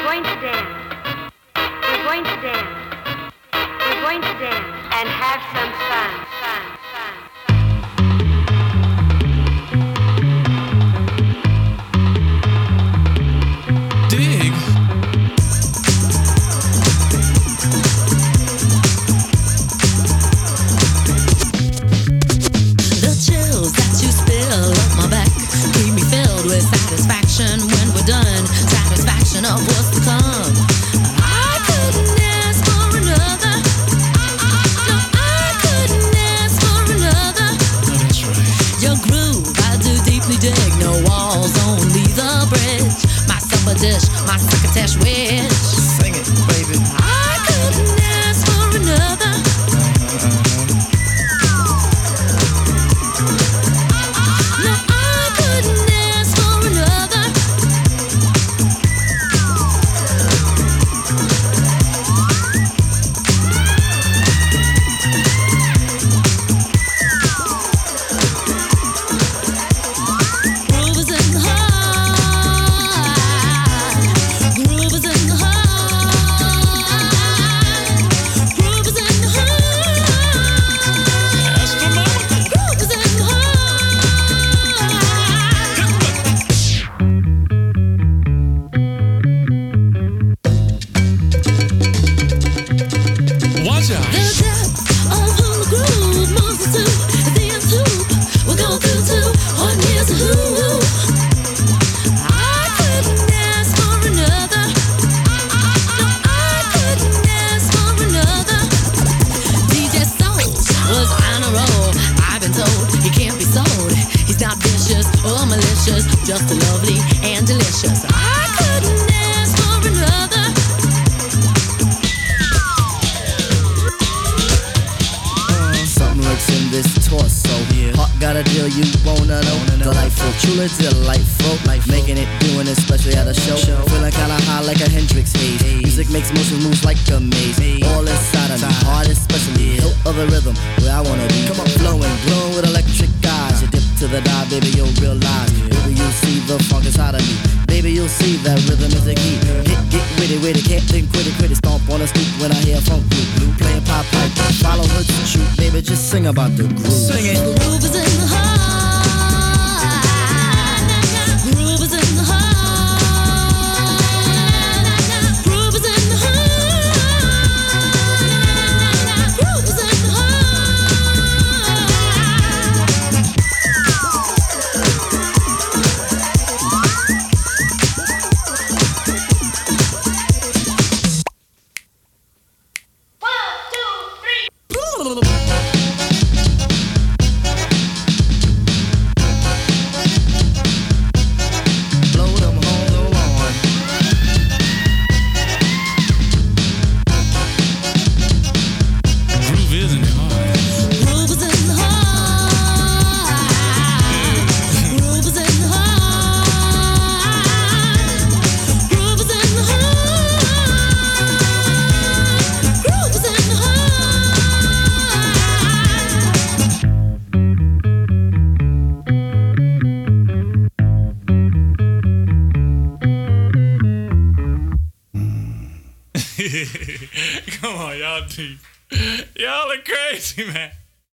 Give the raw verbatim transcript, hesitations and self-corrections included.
going to dance. We're going to dance. We're going to dance and have some fun, fun, fun. Dig. The chills that you spill up my back keep me filled with satisfaction when we're done. Satisfaction of what's to come. I couldn't ask for another. No, I couldn't ask for another. No, that's right. Your groove, I do deeply dig. No walls, only the bridge. My supper dish, my succotash wish. Sing it, baby. I couldn't ask for another. No, I couldn't ask for another. Groove is in the heart. Groove is in the heart. Groove is in the heart. That's the moment. Groove is in the heart. Watch out. The depth of who the groove moves us to. The end hoop will go through to. One here's a who. I couldn't ask for another. No, I couldn't ask for another. D J Soul was on a roll. I've been told he can't be sold. He's not vicious or malicious, just lovely and delicious. I couldn't ask for another. Something lurks in this torso. Yeah. Heart got a deal you wanna know. Delightful, truly delightful. Life making it, doing it, especially at a show. Feeling kinda high like a Hendrix haze. Music makes motion moves like a maze. All inside of me, heart especially. Hilt of the rhythm, where I wanna be. Come on, flowing, glowing with electric eyes. You dip to the dive, baby, you'll realize. Baby, you'll see the funk inside of me. Baby, you'll see that rhythm is the key. Get, get witty, witty, can't think, quit it, quit it. Stomp on the stoop when I hear funk blue, blue playing pop pipe. Follow her to shoot, baby, just sing about the groove. Sing it. Groove is in the heart. Groove is in the heart. Groove is in the heart. Groove is in the heart. Blow them horns on. Groove is in the heart. Groove is in the heart. Groove is in the heart. Groove is in the heart. Groove is in the Come on, y'all deep. Y'all are crazy, man.